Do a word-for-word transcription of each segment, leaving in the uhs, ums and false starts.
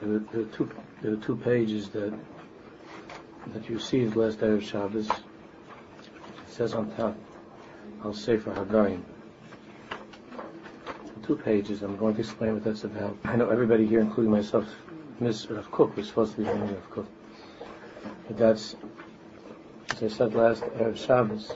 there, there are two there are two pages that that you received last day of Shabbos. It says on top, Al Sefer Hagayim. Two pages. I'm going to explain what that's about. I know everybody here, including myself, Miss Rav Kook, was supposed to be learning Rav Kook. But that's, as I said last Erev Shabbos,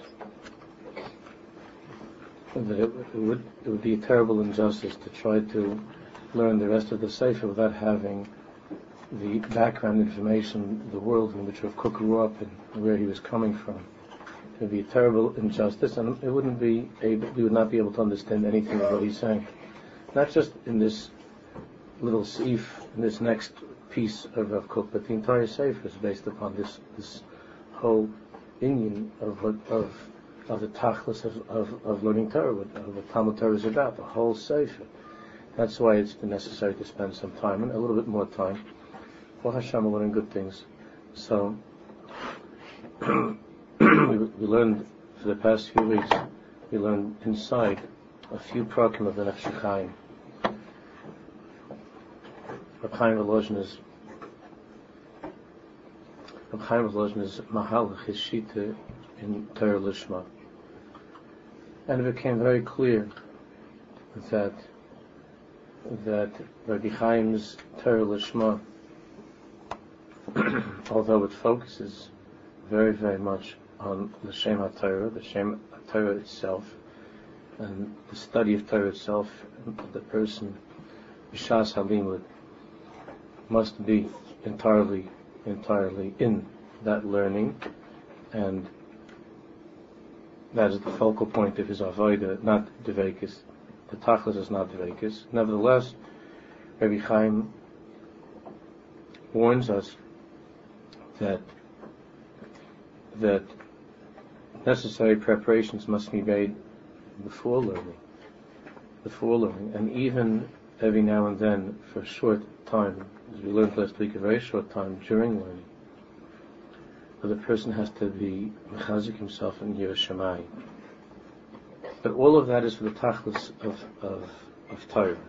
that it, it would it would be a terrible injustice to try to learn the rest of the Sefer without having the background information, the world in which Rav Kook grew up and where he was coming from. It would be a terrible injustice, and it wouldn't be able, we would not be able to understand anything of what he's saying. Not just in this little seif, in this next piece of Rav Kook, but the entire Sefer is based upon this this whole inyan of what of of the tachlis of, of, of learning Torah, of what Talmud Torah is about, the whole Sefer. That's why it's been necessary to spend some time, and a little bit more time. Well, Hashem, we're learning good things. So, we, we learned for the past few weeks, we learned inside a few prakim of the Nefesh Chaim. Reb Chaim Volozhin is Reb Chaim Volozhin is Mahalach, his shita in Torah Lishma. And it became very clear that that Rabbi Chaim's Torah Lishma, although it focuses very, very much on the Shem HaTorah, the Shem HaTorah itself, and the study of Torah itself, the person, B'shas Halimud, must be entirely, entirely in that learning, and that is the focal point of his avodah, not Dveikis. The Tachlis is not Dveikis. Nevertheless, Rabbi Chaim warns us that that necessary preparations must be made before learning, before learning, and even every now and then, for a short time, as we learned last week, a very short time during learning, but the person has to be mechazik himself in Yiras Shamayim. But all of that is for the tachlis of of, of Torah.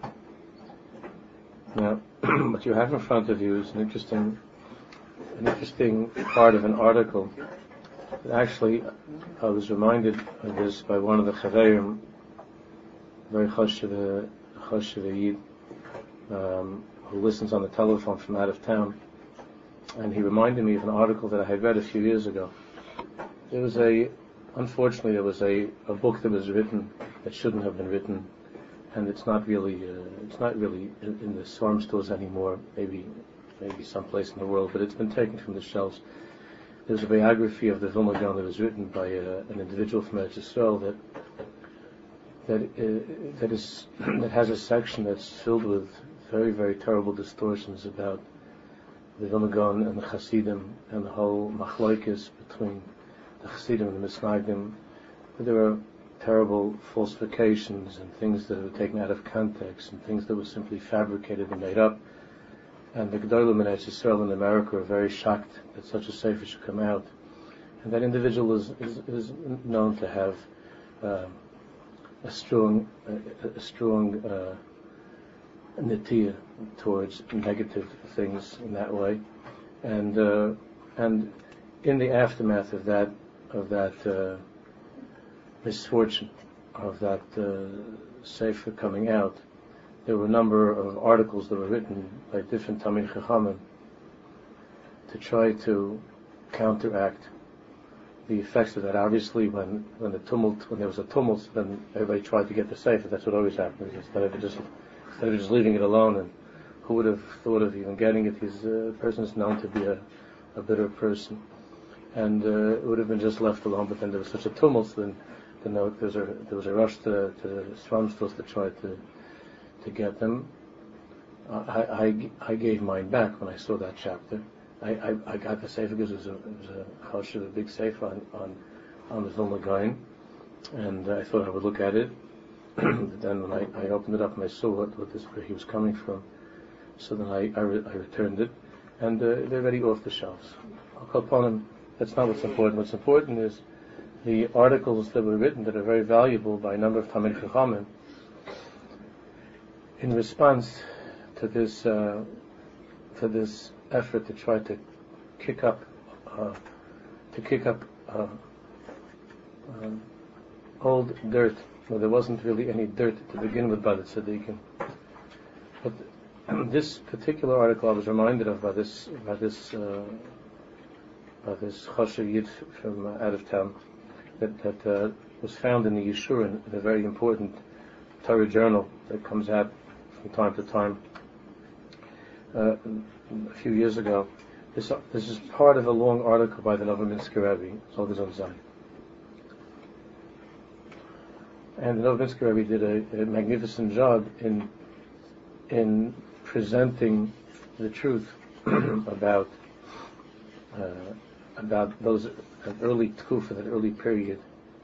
Now, what you have in front of you is an interesting, an interesting part of an article. Actually, I was reminded of this by one of the Chaverim, very chashuv chashuv Yid, um, who listens on the telephone from out of town, and he reminded me of an article that I had read a few years ago. There was a, unfortunately, there was a, a book that was written that shouldn't have been written, and it's not really, uh, it's not really in, in the Swarm stores anymore. Maybe, maybe someplace in the world, but it's been taken from the shelves. There's a biography of the Vilna Gaon that was written by uh, an individual from Eretz Yisrael that that uh, that is that has a section that's filled with very, very terrible distortions about the Vilna Gaon and the Hasidim and the whole machloikis between the Hasidim and the Misnagdim. There are terrible falsifications and things that were taken out of context and things that were simply fabricated and made up. And the Gedolim in Eretz Yisrael in America are very shocked that such a sefer should come out. And that individual is, is, is known to have uh, a strong, a, a strong uh, nitiyah towards negative things in that way. And uh, and in the aftermath of that of that uh, misfortune of that uh, sefer coming out, there were a number of articles that were written by different Talmid Chachamim to try to counteract the effects of that. Obviously, when, when the tumult, when there was a tumult, then everybody tried to get the sefer. That's what always happens. Instead of just instead of just leaving it alone, and who would have thought of even getting it? This uh, person is known to be a, a bitter person, and uh, it would have been just left alone. But then there was such a tumult, then, then there was a there was a rush to to the Swarm stores to try to. to get them. I, I, I gave mine back when I saw that chapter. I, I, I got the sefer because it was a, it was a chashuv, a big sefer on, on, on the Vilna Gaon, and I thought I would look at it. But then when I, I opened it up and I saw what, what this, where he was coming from, so then I, I, re, I returned it, and uh, they're already off the shelves. I'll call upon them. That's not what's important. What's important is the articles that were written that are very valuable by a number of Talmid Chachamim in response to this uh, to this effort to try to kick up, uh, to kick up uh, um, old dirt, where there wasn't really any dirt to begin with by the tzaddikim. But this particular article I was reminded of by this by this uh, by this Choshev Yid from uh, out of town that that uh, was found in the Yeshurun, in a very important Torah journal that comes out from time to time. Uh, a few years ago, this this is part of a long article by the Novominsker Rebbe, Zolgazon Zayin. And the Novominsker Rebbe did a, a magnificent job in in presenting the truth about uh, about those that early tkufa, that early period,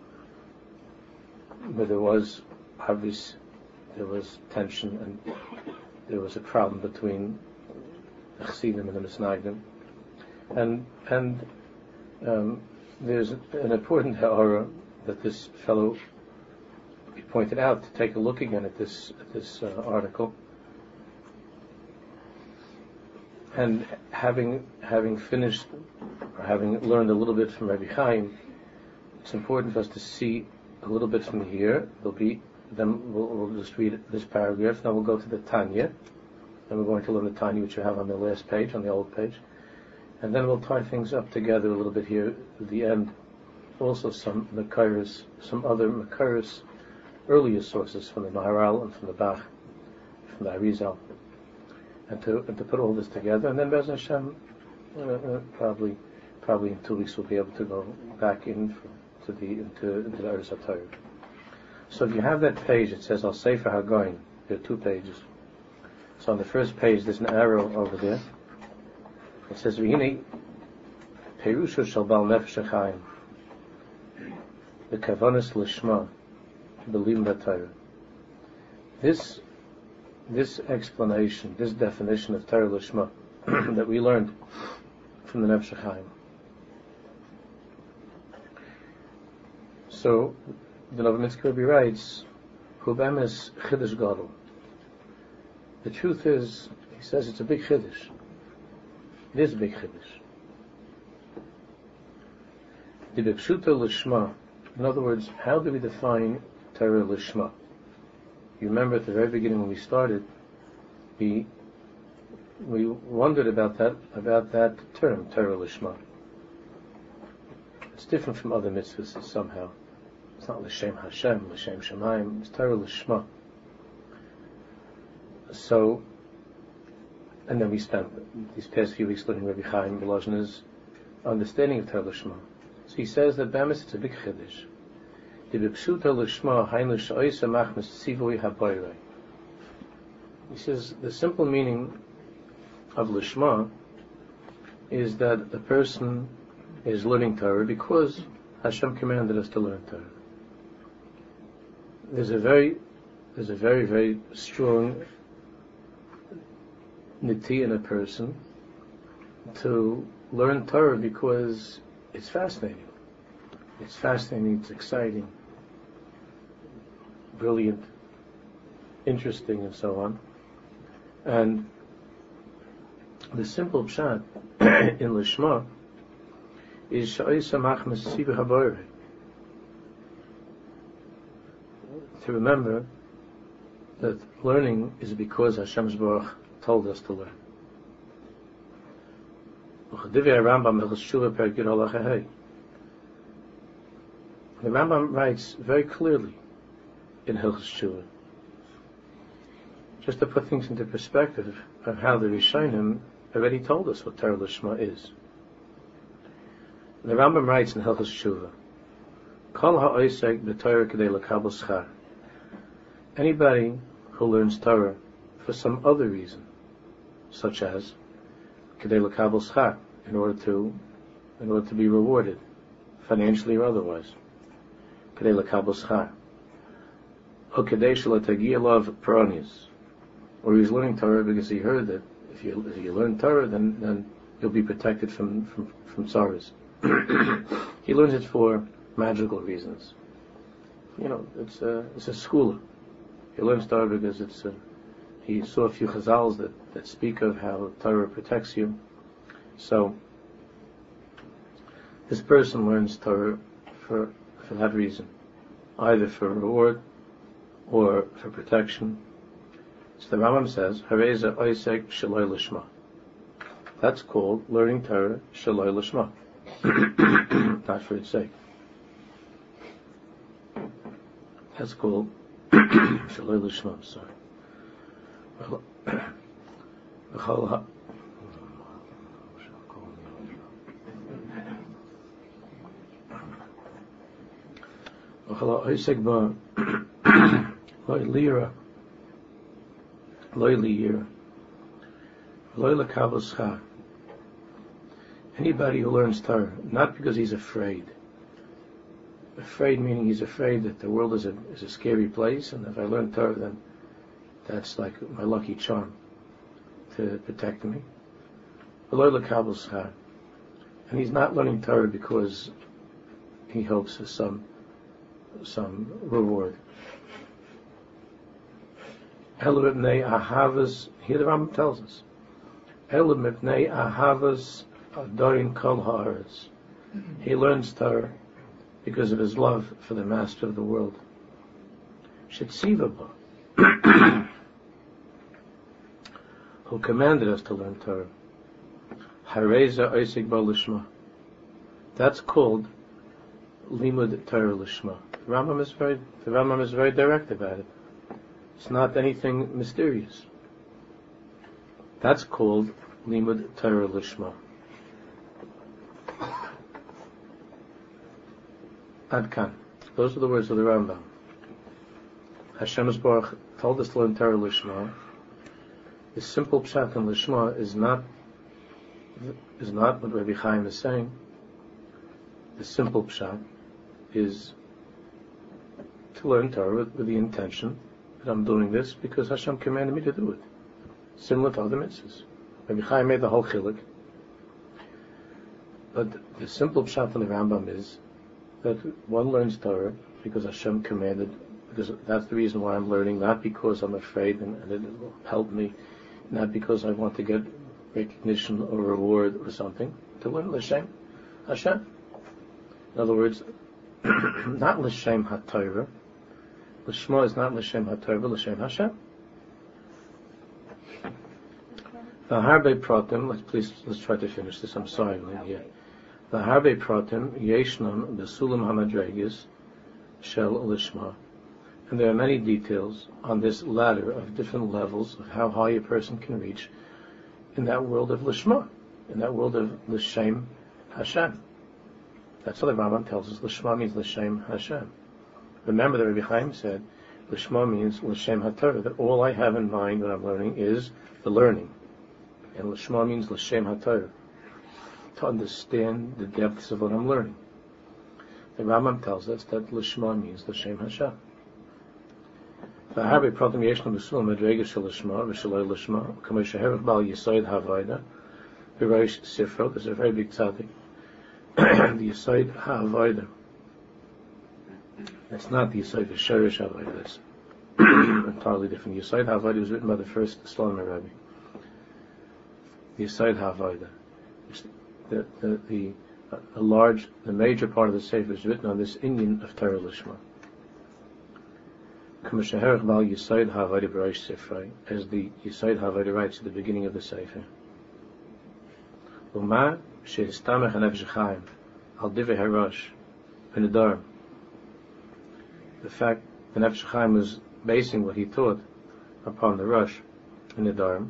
where there was obvious, there was tension and there was a problem between the Chassidim and the Misnagdim, and and um, there's an important ha'ara that this fellow pointed out to take a look again at this at this uh, article. And having having finished, or having learned a little bit from Rabbi Chaim, it's important for us to see a little bit from here. There'll be, then we'll, we'll just read this paragraph. Then we'll go to the Tanya. Then we're going to learn the Tanya, which you have on the last page, on the old page, and then we'll tie things up together a little bit here at the end. Also, some Makaris, some other Makaris, earlier sources from the Maharal and from the Bach, from the Arizal. And to and to put all this together, and then Be'ez Hashem, uh, uh, probably probably in two weeks we'll be able to go back in for, to the into into the Eretz HaTorah. So if you have that page, it says Al Sefer HaGoyin. There are two pages. So on the first page, there's an arrow over there. It says V'hini Perusha Shel Bal Nefesh HaChaim B'Kavanas Lishma B'Lim B'Torah. This This explanation, this definition of Torah Lishma that we learned from the Nefesh HaChaim. So, the Novominsker Rebbe writes, Hu be'emes Chiddush Gadol. The truth is, he says it's a big Chiddush. It is a big Chiddush. The B'Pshuta Lishma, in other words, how do we define Torah Lishma? You remember at the very beginning when we started, we we wondered about that about that term, Torah Lishma. It's different from other mitzvahs somehow. It's not L'Shem Hashem, L'Shem Shemaim, it's Torah Lishma. So, and then we spent these past few weeks learning Rabbi Chaim Volozhin's understanding of Torah Lishma. So he says that Bemis, it's a big Chiddush. He says the simple meaning of Lishma is that the person is learning Torah because Hashem commanded us to learn Torah. There's a very, there's a very, very strong niti in a person to learn Torah because it's fascinating. It's fascinating, it's exciting, brilliant, interesting, and so on. And the simple pshat in Lishma is Sha'ay Samach Mesiv HaBorei. To remember that learning is because Hashem's Baruch told us to learn. The Rambam writes very clearly in Hilchos Shuvah, just to put things into perspective of how the Rishonim already told us what Torah Lishma is. The Rambam writes in Hilchos Shuvah, Kol ha'osek b'Torah k'dei l'kabel schar. Anybody who learns Torah for some other reason, such as k'dei l'kabel schar, in order to, in order to be rewarded, financially or otherwise. K'dei l'kabel schar. Or k'dei shelo tagiya lav paronius. Or he's learning Torah because he heard that if you if you learn Torah, then then you'll be protected from from from sorrows. He learns it for magical reasons. You know, it's a it's a school. He learns Torah because it's a he saw a few chazals that, that speak of how Torah protects you. So this person learns Torah for for that reason, either for reward or for protection. So the Rambam says, Hareza Oisek Shaloi Lishma. That's called learning Torah Shaloi Lishma, not for its sake. That's called Shaloi Lishma. I'm sorry. Anybody who learns Torah, not because he's afraid. Afraid meaning he's afraid that the world is a is a scary place, and if I learn Torah, then that's like my lucky charm to protect me. And he's not learning Torah because he hopes for some some reward. Here the Rambam tells us, he learns Torah because of his love for the Master of the world. Who commanded us to learn Torah. That's called Limud Torah Lishma. The Rambam is very, the Rambam is very direct about it. It's not anything mysterious. That's called Limud Torah Lishma. Adkan. Those are the words of the Rambam. Hashem Baruch told us to learn Torah Lishma. The simple pshat in Lishma is not is not what Rabbi Chaim is saying. The simple pshat is to learn Torah with, with the intention that I'm doing this because Hashem commanded me to do it. Similar to other mitzvahs. Rabbi Chaim made the whole chiluk. But the simple pshat in the Rambam is that one learns Torah because Hashem commanded, because that's the reason why I'm learning, not because I'm afraid and, and it will help me, not because I want to get recognition or reward or something, to learn L'Shem Hashem. In other words, not L'Shem HaTorah. L'Shma is not L'Shem HaTorah, L'Shem Hashem. The Harbe Pratim, let's please, let's try to finish this, I'm sorry, yeah. The Harbe Pratim, Yeshnam, Besulam HaMadregis, Shel Lishma. And there are many details on this ladder of different levels of how high a person can reach in that world of Lishma, in that world of L'Shem Hashem. That's what the Rambam tells us. Lishma means L'Shem Hashem. Remember that Rabbi Chaim said, Lishma means L'Shem HaTorah, that all I have in mind when I'm learning is the learning. And Lishma means L'Shem HaTorah, to understand the depths of what I'm learning. The Rambam tells us that Lishma means L'Shem Hashem. והרבה פרטים ישנו בסול מדרגה של לשמה ושלא לשמה, כמו שהערך בעל יסוד הווידה, בראש ספרו, there's a very big tzaddik, the yesod ha'avoida. It's not the yesod of Sherish ha'avoida, it's entirely different. The yesod ha'avoida was written by the first Slomer Rebbe. The yesod ha'avoida. The, the, the, a large, the major part of the Sefer is written on this Indian of Torah Lishma. As the Yesod Havodah writes at the beginning of the Sefer. Uma she'istamech hanefesh chaim al divrei harash v'nedarim. The fact the Nefesh Chaim was basing what he taught upon the Rosh in the Nedarim.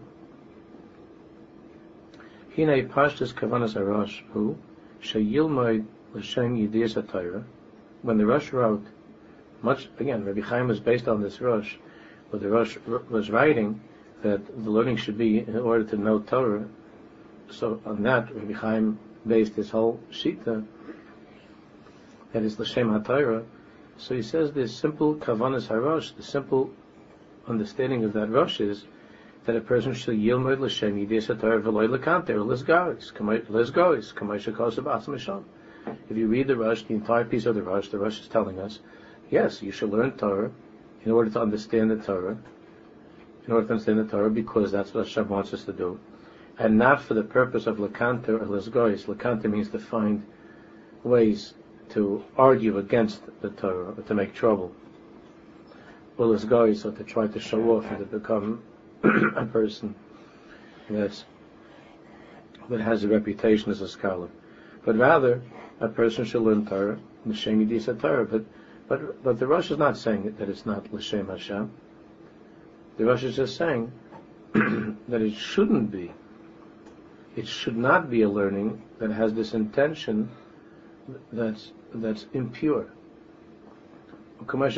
Hinei pashtus kavanas harash hu sheyilmoid l'shem yidiyas haTorah. When the Rosh wrote, much again, Rabbi Chaim was based on this Rosh, but the Rosh was writing that the learning should be in order to know Torah. So on that, Rabbi Chaim based his whole shita, that is L'Shem HaTorah. So he says this simple kavanas harosh, the simple understanding of that Rosh is that a person should yilmod L'Shem yidiyas haTorah v'loy l'kanter l'zgaris l'zgaris kamay shekos b'atzim misham. If you read the Rosh, the entire piece of the Rosh, the Rosh is telling us, yes, you should learn Torah in order to understand the Torah, in order to understand the Torah, because that's what Hashem wants us to do, and not for the purpose of lekanter or lesgoyis. Lekanter means to find ways to argue against the Torah, or to make trouble. Or lesgoyis, or to try to show off and to become a person that's, that has a reputation as a scholar. But rather, a person should learn Torah, l'shem yidisa Torah. But, but, but the Rosh is not saying that it's not l'shem Hashem. The Rosh is just saying that it shouldn't be. It should not be a learning that has this intention that's that's impure. It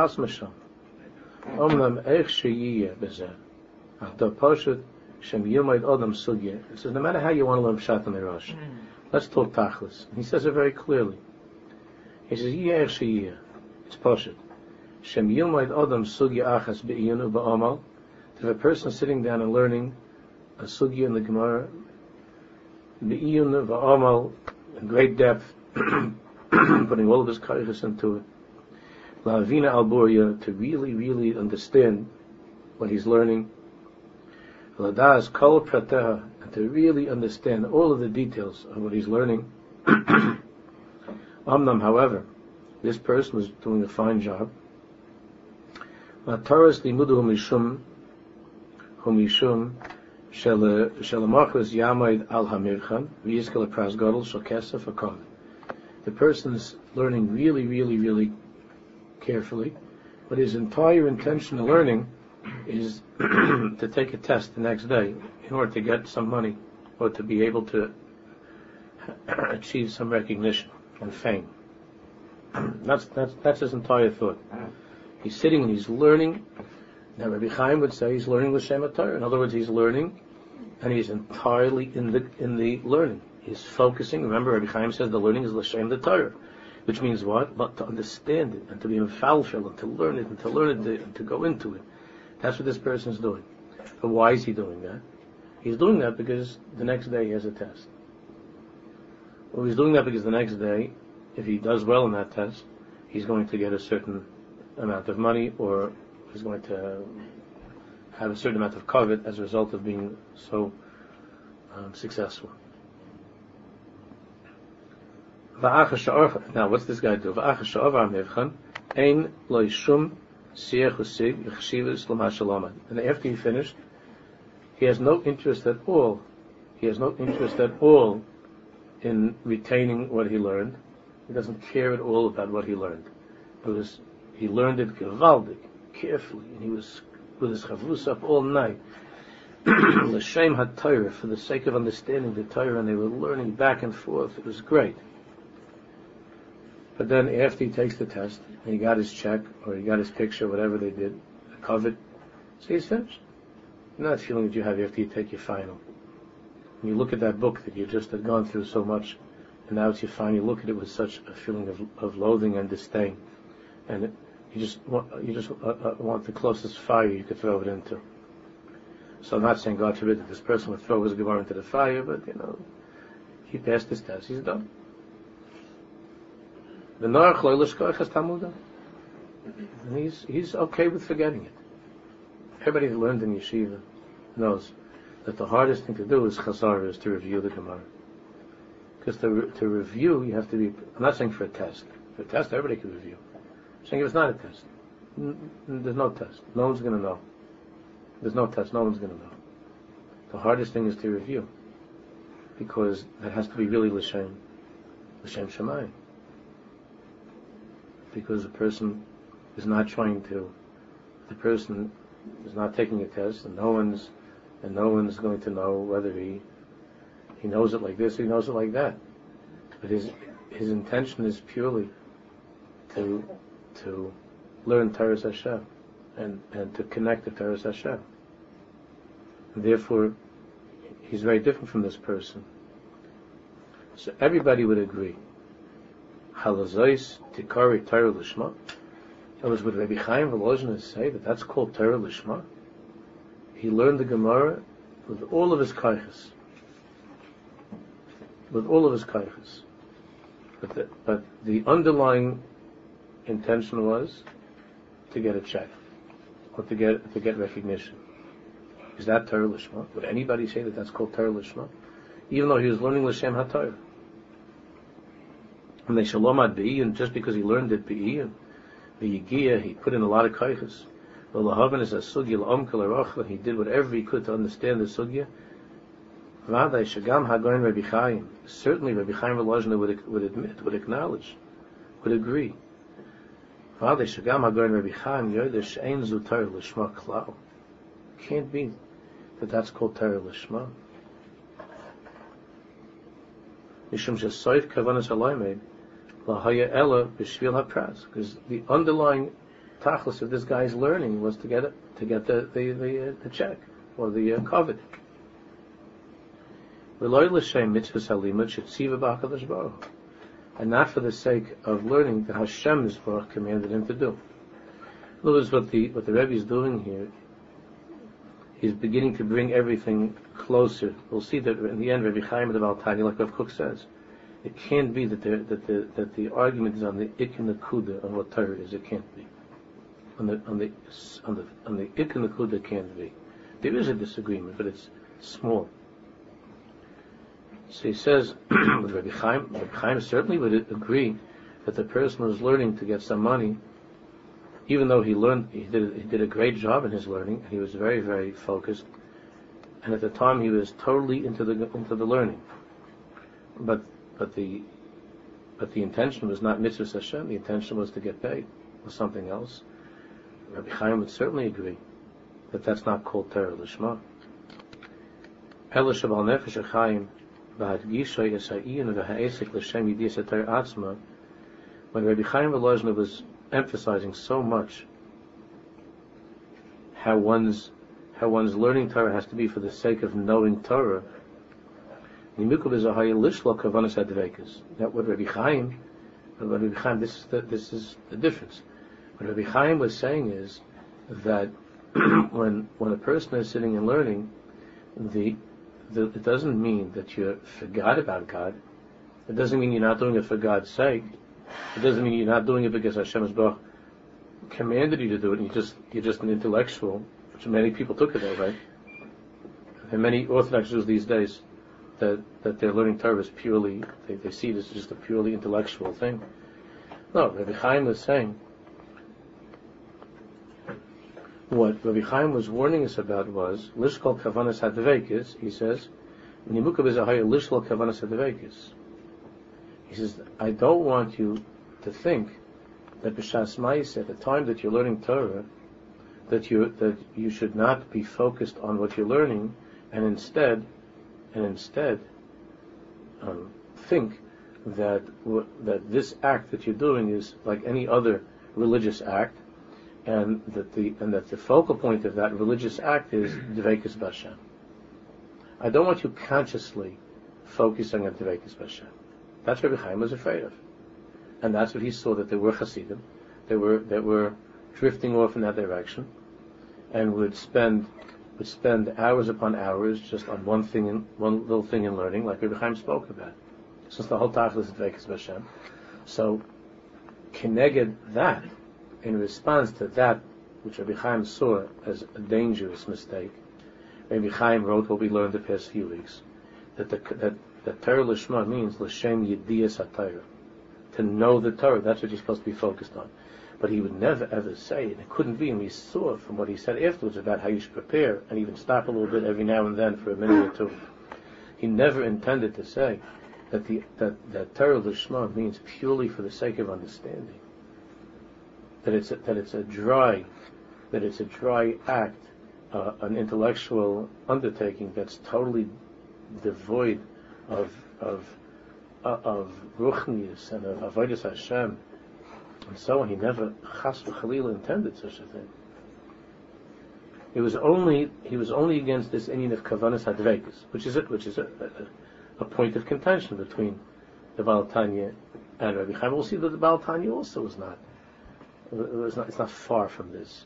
says no matter how you want to learn Pshat and Rosh, let's talk Tachlis. He says it very clearly. He says it's Poshet. Shem Yilmaid Odom Sugya Achas Be'iyunu Ba'amal. If a person sitting down and learning a Sugya in the Gemara, Be'iyunu Ba'amal, in great depth, putting all of his kaiches into it, La'avina Al-Burya, to really, really understand what he's learning, Ladas Kol Prateha, and to really understand all of the details of what he's learning. Amnam, however, this person was doing a fine job. Torah's limudu mishum humishum shel machlis yamaid al hamirchan v'yiskel pras gadol shel kesef hakol. The person is learning really, really, really carefully, but his entire intention of learning is to take a test the next day in order to get some money or to be able to achieve some recognition and fame. That's that's that's his entire thought. He's sitting and he's learning. Now Rabbi Chaim would say he's learning l'shem Torah. In other words, he's learning, and he's entirely in the in the learning. He's focusing. Remember, Rabbi Chaim says the learning is l'shem the Torah, which means what? But to understand it and to be mefalshel and to learn it and to learn it and to go into it. That's what this person is doing. But why is he doing that? He's doing that because the next day he has a test. Well, he's doing that because the next day, if he does well in that test, he's going to get a certain amount of money, or he's going to have a certain amount of kavod as a result of being so um, successful. Now, what's this guy do? And after he finished, he has no interest at all. He has no interest at all in retaining what he learned. He doesn't care at all about what he learned, because he learned it gewaldig, carefully, and he was with his chavus up all night. L'shem HaTorah, for the sake of understanding the Torah, and they were learning back and forth. It was great. But then after he takes the test, and he got his check, or he got his picture, whatever they did, covered, so he's finished. You're not feeling that you have after you take your final. When you look at that book that you just had gone through so much, and now it's your final, you look at it with such a feeling of, of loathing and disdain, and it, you just want, you just uh, uh, want the closest fire you could throw it into. So I'm not saying God forbid that this person would throw his Gemara into the fire, but you know, he passed his test, he's done. The Narach Loilashkoich has Talmudah. And he's, he's okay with forgetting it. Everybody who learned in yeshiva knows that the hardest thing to do is chazara, is to review the Gemara. Because to, re- to review, you have to be, I'm not saying for a test. For a test, everybody can review. I'm saying if it's not a test, n- n- there's no test. No one's going to know. There's no test, no one's going to know. The hardest thing is to review. Because that has to be really l'shem, l'shem shamayim. Because the person is not trying to, the person is not taking a test, and no one's, and no one's going to know whether he, he knows it like this, or he knows it like that. But his, his intention is purely to, to learn Torah Hashem, and, and to connect to Torah Hashem. And therefore, he's very different from this person. So everybody would agree. Halazos tikari Torah lishma. It was with Rabbi Chaim Volozhin say that that's called Torah lishma. He learned the Gemara with all of his kaiches, with all of his kaiches. But the, but the underlying intention was to get a check, or to get to get recognition. Is that Torah Lishma? Would anybody say that that's called Torah Lishma? Even though he was learning L'Shem HaTorah. And they Shalom Ad B'i, and just because he learned it B'i, and the Yigia, he put in a lot of Kaiches. Well, Lahavan is a Sugya, L'Omkel Arochla, he did whatever he could to understand the Sugya. V'adai Shagam Hagoin Rabbi Chaim. Certainly Rabbi Chaim Volozhiner would, would admit, would acknowledge, would agree. V'adai Shagam Hagoin Rabbi Chaim, Yoder She'ein Zu Torah L'Shma Klal. Can't be that that's called Torah Lishma. Mishum shesoif kavanas halaymed lahaya ella b'shvil hapras, because the underlying tachlis of this guy's learning was to get it, to get the the the, uh, the check or the uh, covet. V'loy l'shem mitzvahs halimud shetziva b'hakadosh baruch, and not for the sake of learning that Hashem is commanded him to do. In other words, what the what the Rebbe is doing here. He's beginning to bring everything closer. We'll see that in the end, Rabbi Chaim of the Baal Tanya, like Rav Kook says, it can't be that, that the that the argument is on the ik and the kuda of what Torah is. It can't be. On the on the on the on the ik and the kuda, it can't be. There is a disagreement, but it's small. So he says, with Rabbi Chaim, Rabbi Chaim certainly would agree that the person who's learning to get some money, even though he learned, he did, he did a great job in his learning, and he was very, very focused, and at the time he was totally into the into the learning. But but the but the intention was not mitzvah Hashem. The intention was to get paid or something else. Rabbi Chaim would certainly agree that that's not called Torah Lishma. Ela shabal nefesh Chaim v'hadgisha yisaiyin v'ha'esek l'shem yidiyas Torah atzma. When Rabbi Chaim Volozhiner was emphasizing so much how one's how one's learning Torah has to be for the sake of knowing Torah. That what Rabbi Chaim, Rabbi Chaim, this is the, this is the difference. What Rabbi Chaim was saying is that when when a person is sitting and learning, the, the it doesn't mean that you forgot about God. It doesn't mean you're not doing it for God's sake. It doesn't mean you're not doing it because Hashem has commanded you to do it, and you just you're just an intellectual, which many people took it that way. There are many Orthodox Jews these days that that they're learning Torah is purely they, they see it as just a purely intellectual thing. No, Rabbi Chaim was saying what Rabbi Chaim was warning us about was lishkol kavanas hadvekis. He says, "Nimukah b'zahaya lishkol kavanas hadvekis." He says, I don't want you to think that b'shas ma'is, at the time that you're learning Torah, that you that you should not be focused on what you're learning, and instead, and instead, um, think that w- that this act that you're doing is like any other religious act, and that the and that the focal point of that religious act is Dveikus B'Hashem. I don't want you consciously focusing on Dveikus B'Hashem. That's what Rabbi Chaim was afraid of, and that's what he saw, that there were Hasidim, they were that were drifting off in that direction, and would spend would spend hours upon hours just on one thing, in, one little thing in learning, like Rabbi Chaim spoke about. Since the whole tachlis is Dveikus B'Hashem, so keneged that, in response to that which Rabbi Chaim saw as a dangerous mistake, Rabbi Chaim wrote what we learned the past few weeks, that the that that Torah Lishma means L'Shem Yidiyas HaTorah, to know the Torah. That's what you're supposed to be focused on. But he would never ever say, and it couldn't be, and we saw from what he said afterwards about how you should prepare, and even stop a little bit every now and then for a minute or two. He never intended to say that the that, that Torah Lishma means purely for the sake of understanding. That it's a, that it's a dry, that it's a dry act, uh, an intellectual undertaking that's totally devoid of of uh, of ruchnius and of avodas Hashem, and so on. He never chas v'chalila intended such a thing. It was only he was only against this inyan of kavanas hadveikus, which is it, which is a, a, a point of contention between the Baal Tanya and Rabbi Chaim. We'll see that the Baal Tanya also was not. It was not. It's not far from this.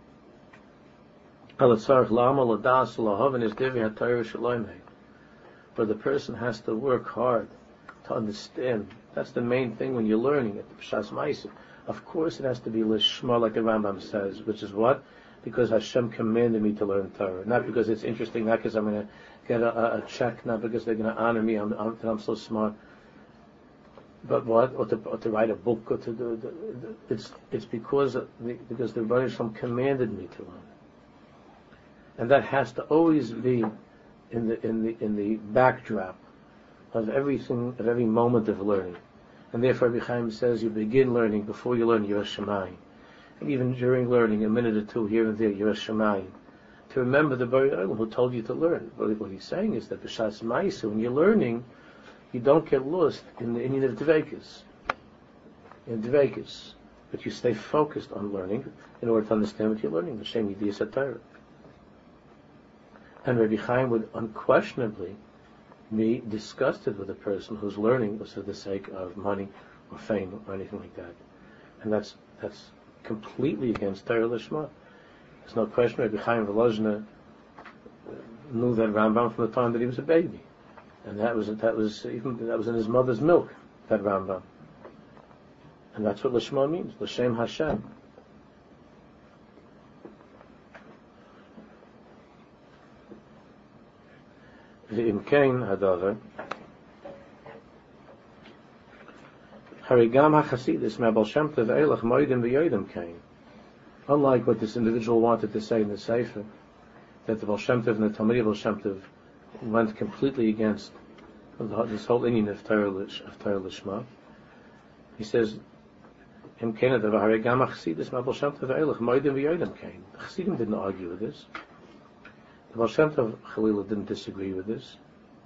But the person has to work hard to understand. That's the main thing when you're learning it. The Pshas Ma'aseh. Of course, it has to be lishma, like the Rambam says, which is what because Hashem commanded me to learn Torah. Not because it's interesting, not because I'm going to get a, a check, not because they're going to honor me, I'm, I'm, I'm so smart. But what? Or to, or to write a book, or to do, the, it's it's because the, because the Rebbeinu Shalom commanded me to learn, and that has to always be in the in the in the backdrop of everything, of every moment of learning. And therefore, Rabbi Chaim says you begin learning before you learn Yiras Shamayim, and even during learning, a minute or two here and there, Yiras Shamayim, to remember the Borei Olam who told you to learn. But what he's saying is that b'shas ma'isa, when you're learning, you don't get lost in the Indian of Dveikus, in Dveikus, but you stay focused on learning in order to understand what you're learning. The Shem Yidiyas HaTorah. And Rabbi Chaim would unquestionably be disgusted with a person who's learning for the sake of money or fame or anything like that. And that's that's completely against Torah Lishma. There's no question Rabbi Chaim Volozhiner knew that Rambam from the time that he was a baby. And that was that was even that was in his mother's milk, that Rambam. And that's what Lishma means, L'Shem Hashem. V'im kein hadavar harigam hachasidus me'Baal Shem Tov eilach moedim v'yodim kein. Unlike what this individual wanted to say in the Sefer, that the Baal Shem Tov and the Talmidei Baal Shem Tov went completely against this whole Indian of Torah Lishma. He says, "Im kein hadavar harigam hachasidus me'Baal Shem Tov eilach moedim v'yodim kein." The Chassidim didn't argue with this. The Baal Shem Tov Chalila didn't disagree with this.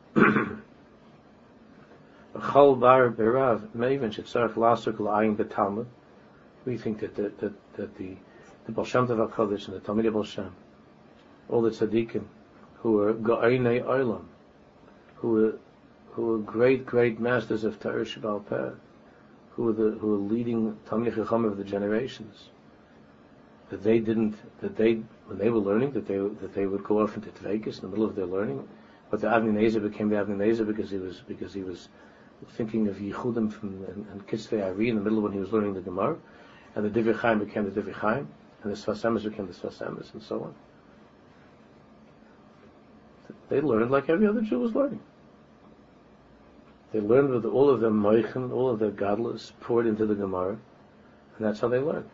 Chol bar berav meivin shetzarich lasuk la'ayin b'talmud. We think that the, that, that the the Baal Shem Tov HaKadosh and the Talmidei Baal Shem, all the tzaddikim who were ga'inei olam, who were who were great great masters of Torah Sheba'al Peh, who were the who were leading Talmidei Chacham of the generations, that they didn't that they when they were learning that they that they would go off into Dveikus in the middle of their learning, but the Avnei Nezer became the Avnei Nezer because he was because he was thinking of Yichudim from and, and Kisvei Ari in the middle when he was learning the Gemara, and the Divrei Chaim became the Divrei Chaim, and the Sfas Emes became the Sfas Emes, and so on. They learned like every other Jew was learning. They learned with all of their moichin, all of their gadlus poured into the Gemara, and that's how they learned.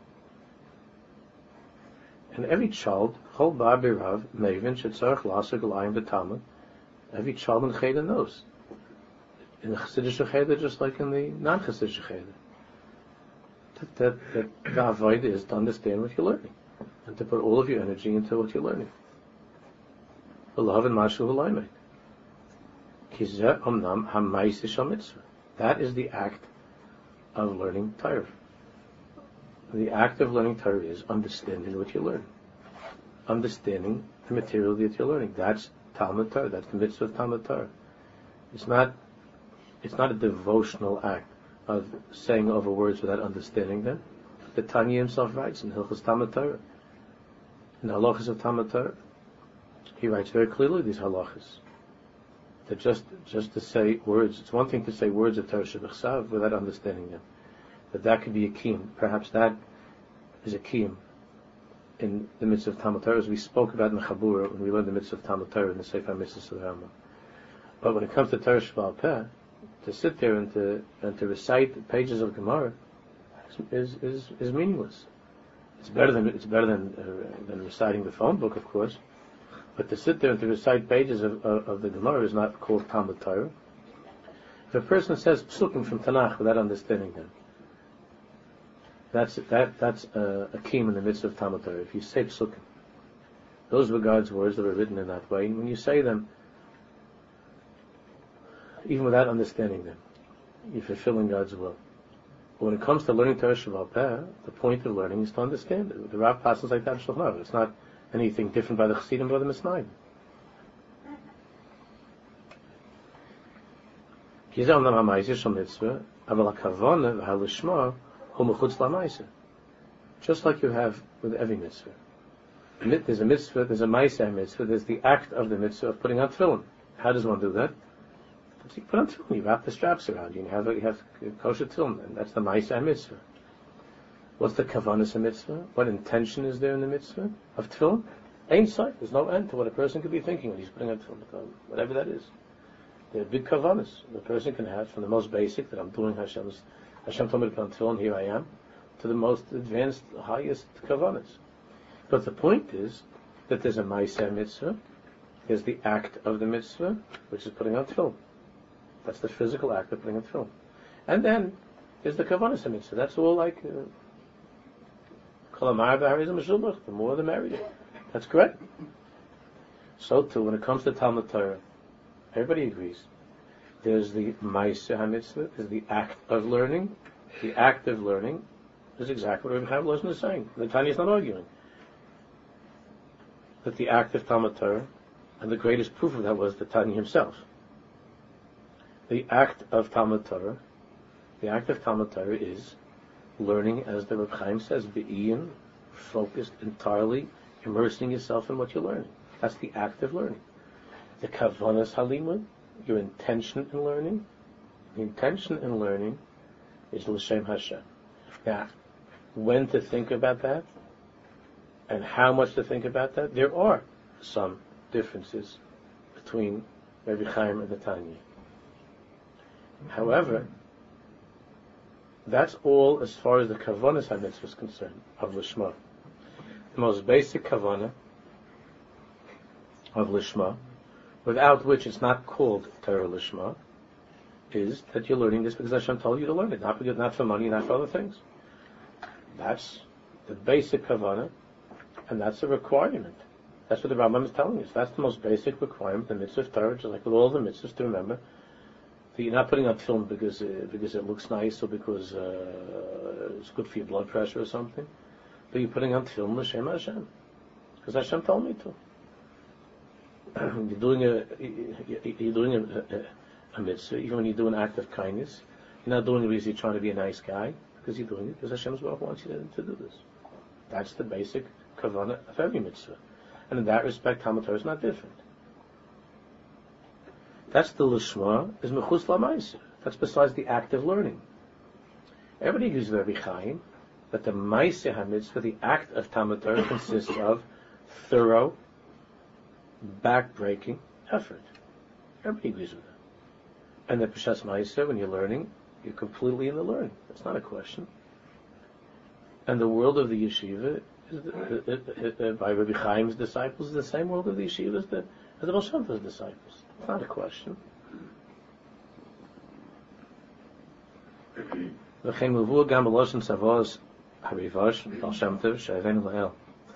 And every child, Chol bar berav meivin shetzarich lasuk l'ayim b'talmud, every child in Cheder knows. In the Chassidish Cheder, just like in the non-Chassidish Cheder, that, that, that the avodah is to understand what you're learning, and to put all of your energy into what you're learning. Love and mashu v'laymek. Kizeh omnam ha'ma'aseh shel mitzvah. That is the act of learning Torah. The act of learning Torah is understanding what you learn, understanding the material that you're learning. That's Talmud Torah. That's the mitzvah of Talmud Torah. It's not, it's not a devotional act of saying over words without understanding them. The Tanya himself writes in Hilchos Talmud Torah, in the halachas of Talmud Torah, he writes very clearly these halachas. That just just to say words, it's one thing to say words of Torah Shebechsav without understanding them. That that could be a kiyum. Perhaps that is a kiyum in the midst of Talmud Torah, as we spoke about in the Chabura when we learned the midst of Talmud Torah in the Sefer Mitzvahs of the Rambam. But when it comes to Torah Sheba'al Peh, to sit there and to and to recite pages of Gemara is is is meaningless. It's better than it's better than uh, than reciting the phone book, of course. But to sit there and to recite pages of, of, of the Gemara is not called Talmud Torah. If a person says psukim from Tanakh without understanding them, That's that. That's a, a key in the midst of Talmud Torah. If you say psukim, those were God's words that were written in that way. And when you say them, even without understanding them, you're fulfilling God's will. But when it comes to learning Torah Sheba'al Peh, the point of learning is to understand it. The Rav passes like that in Shulchan Aruch. It's not anything different by the Chassidim or the Misnayim. Just like you have with every mitzvah. There's a mitzvah, there's a ma'aseh mitzvah, there's the act of the mitzvah of putting on tefillin. How does one do that? You put on tefillin, you wrap the straps around you, and you have, you have kosher tefillin, and that's the ma'aseh mitzvah. What's the kavanas of mitzvah? What intention is there in the mitzvah of tefillin? Ein sight. There's no end to what a person could be thinking when he's putting on tefillin, whatever that is. There are big kavanas the person can have, from the most basic, that I'm doing Hashem's, Hashem told me to put on tefillin, here I am, to the most advanced, highest kavanas. But the point is that there's a ma'aseh mitzvah, there's the act of the mitzvah, which is putting on tefillin. That's the physical act of putting on tefillin. And then there's the kavanas mitzvah. That's all like kol amar b'hariz meshubach. The more the merrier. That's correct. So too, when it comes to Talmud Torah, everybody agrees. There's the ma'aseh mitzvah, there's the act of learning. The act of learning is exactly what Rabbi Chaim Lozner is saying. The Tanya is not arguing that the act of Talmud Torah, and the greatest proof of that was the Tanya himself. The act of Talmud Torah, the act of Talmud Torah is learning, as the Reb Chaim says, be'in, focused entirely, immersing yourself in what you're learning. That's the act of learning. The kavanas halimud, your intention in learning, the intention in learning is l'shem Hashem. Now, when to think about that, and how much to think about that, there are some differences between Rabbi Chaim and the Tanya. However, that's all as far as the kavanas ha-mitzvah is concerned, of Lishma. The most basic kavana of Lishma, without which it's not called Torah Lishma, is that you're learning this because Hashem told you to learn it, not because, not for money, not for other things. That's the basic kavana, and that's a requirement. That's what the Rambam is telling us. That's the most basic requirement, the mitzvah of Torah, just like with all the mitzvahs, to remember that you're not putting on film because uh, because it looks nice or because uh, it's good for your blood pressure or something, but you're putting on film l'shem Hashem, because Hashem told me to. You're doing a you're doing a, a, a mitzvah, even when you do an act of kindness, you're not doing it because you're trying to be a nice guy, because you're doing it because Hashem's Baruch wants you to, to do this. That's the basic kavanah of every mitzvah, and in that respect, Talmud Torah is not different. That's the lishma, is mechutz la'maaseh. That's besides the act of learning. Everybody agrees with Rabbi Chaim that the ma'aseh ha-mitzvah, the act of Talmud Torah, consists of thorough, back-breaking effort. Everybody agrees with that. And the Peshas Ma'aseh, when you're learning, you're completely in the learning. That's not a question. And the world of the yeshiva, is the, uh, uh, uh, by Rabbi Chaim's disciples, is the same world of the yeshiva as the, as the Baal Shem Tov's disciples. It's not a question. V'chein muvua gam b'loshen tzavos harivash Baal Shem Tov she'avenu la'el.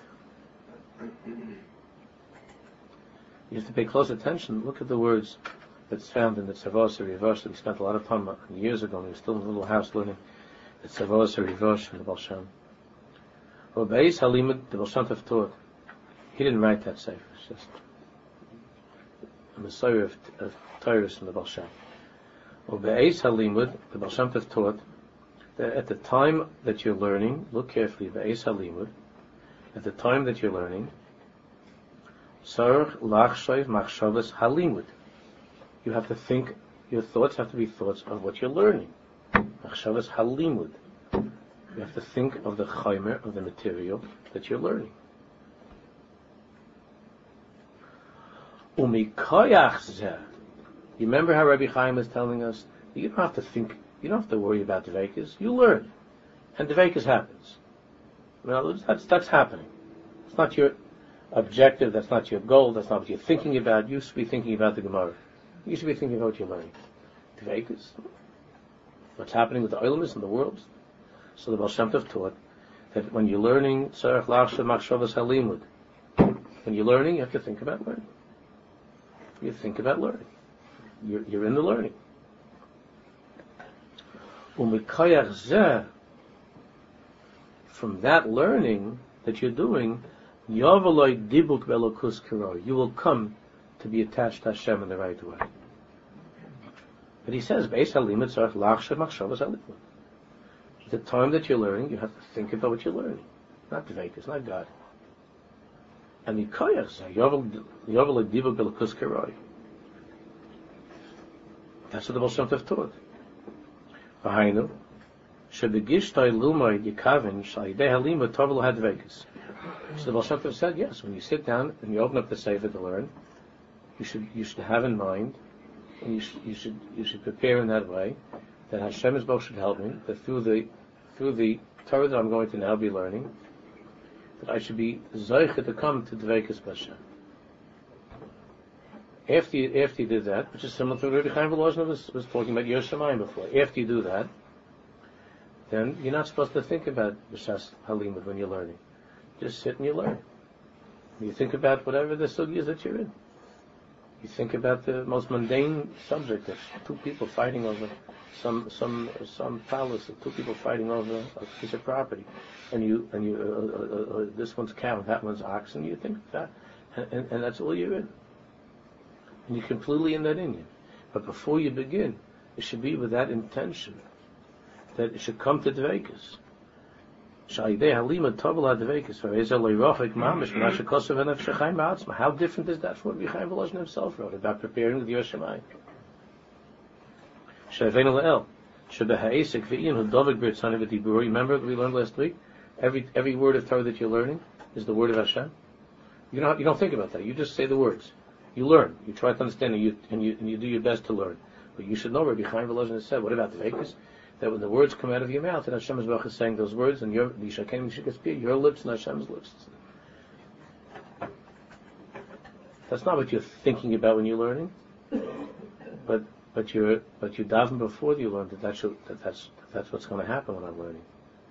You have to pay close attention. Look at the words that's found in the Tzavos HaRivash that we spent a lot of time on years ago when we were still in the little house learning the Tzavos HaRivash and the Baal Shem. Well, Be'ez Halimud, the Baal Shem Tov taught. He didn't write that sefer. It's just a Messiah of, of Torah from the Baal Shem. Well, Be'ez Halimud, the Baal Shem Tov taught that at the time that you're learning, look carefully, Be'ez Halimud, at the time that you're learning, Sarach lachshoiv machshavas halimud. You have to think, your thoughts have to be thoughts of what you're learning. Machshavas halimud. You have to think of the chaimer, of the material that you're learning. Umikoyach zeh. You remember how Rabbi Chaim was telling us, you don't have to think, you don't have to worry about Dveikus, you learn. And Dveikus happens. Well, that's, that's happening. It's not your objective, that's not your goal, that's not what you're thinking about. You should be thinking about the Gemara. You should be thinking about what you're learning. Dveikus, what's happening with the Olamis and the world. So the Baal Shem Tov taught that when you're learning, Tzarech Lachshav Machshavas Halimud, when you're learning, you have to think about learning. You think about learning. You're, you're in the learning. Umikayach zeh, from that learning that you're doing, Yavaloi dibuk belokus karo. You will come to be attached to Hashem in the right way. But he says, Beis halimud tzarech lachshav machshavas halimud. The time that you're learning, you have to think about what you're learning, not Dveikus, not God. And the koyach zeh Yavaloi dibuk belokus karo. That's what the Baal Shem Tov taught. V'hainu Shebegishtoi lumoid yikavin shayidei halima tovelu hadvekis. So the Baal Shem Tov said, yes, when you sit down and you open up the Sefer to learn, you should you should have in mind, and you should you should you should prepare in that way that Hashem's Baruch should help me, that through the through the Torah that I'm going to now be learning, that I should be zoiche to come to Dveikus B'Hashem. After you, after you did that, which is similar to what Rabbi Chaim Volozhin was, was talking about Yer Shamayim before, after you do that, then you're not supposed to think about B'Shas Halimud when you're learning. Just sit and you learn. You think about whatever the sugi is that you're in. You think about the most mundane subject of two people fighting over some some some palace, of two people fighting over a piece of property, and you and you uh, uh, uh, this one's cow, that one's ox, and you think that, and, and, and that's all you're in. And you're completely in that Indian. But before you begin, it should be with that intention that it should come to Dveikus. How different is that from what Rabbi Chaim Volozhin himself wrote about preparing the Yer Shamayim? Remember what we learned last week? Every every word of Torah that you're learning is the word of Hashem. You don't you don't think about that. You just say the words. You learn. You try to understand, and you and you and you do your best to learn. But you should know, Rabbi Chaim Volozhin has said, what about the Dveikus? That when the words come out of your mouth, and Hashem is saying those words, and your your lips and Hashem's lips. That's not what you're thinking about when you're learning, but but you're but you daven before you learn that that, should, that that's that that's what's going to happen when I'm learning.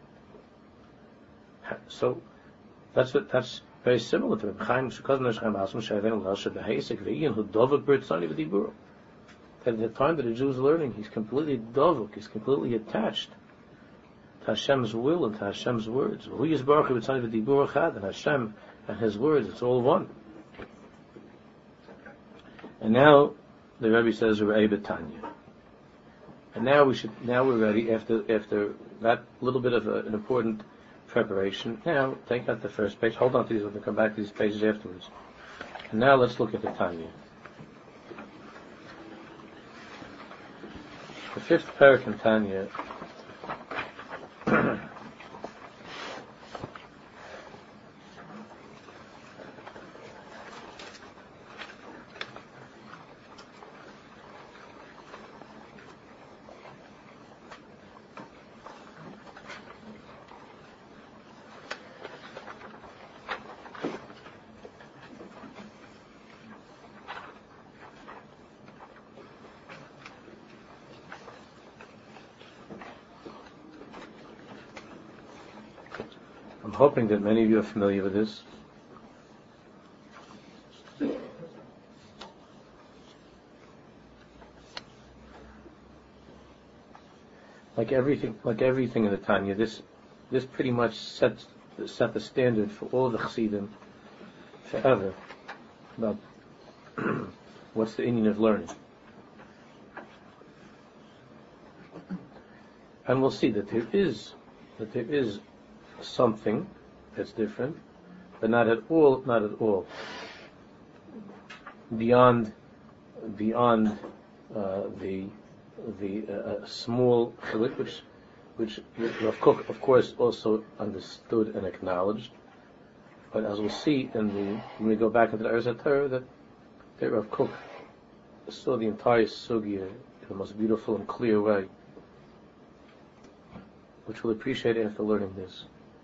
So that's what that's very similar to Chaim Shekazon Hashem Asam Shaven Lasha Behesek Ve'in Hu Dovak Bertzani V'Dibur. At the time that the Jew is learning, he's completely dovuk, he's completely attached to Hashem's will and to Hashem's words. Who is Baruch Hu B'Tzani V'Dibur Echad, and Hashem and His words, it's all one. And now the Rebbe says Re'eh B'Tanya. And now we should, now we're ready after after that little bit of a, an important preparation. Now take out the first page. Hold on to these. We'll come back to these pages afterwards. And now let's look at the Tanya. The fifth parak in Tanya I'm hoping that many of you are familiar with this. Like everything, like everything in the Tanya, this this pretty much sets set the standard for all the Chassidim forever about what's the Indian of learning. And we'll see that there is that there is something that's different, but not at all, not at all beyond beyond uh, the the uh, small chiluk, which which Rav Kook, of course, also understood and acknowledged. But as we'll see in the when we go back into the Eretz HaTorah, that that Rav Kook saw the entire sugya in the most beautiful and clear way, which we'll appreciate after learning this.